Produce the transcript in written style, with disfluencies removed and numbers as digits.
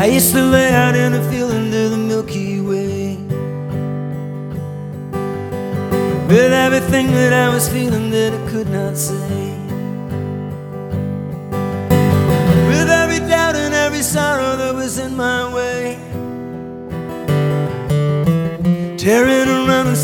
I used to lay out in a field under the Milky Way, with everything that I was feeling that I could not say, with every doubt and every sorrow that was in my way, tearing around the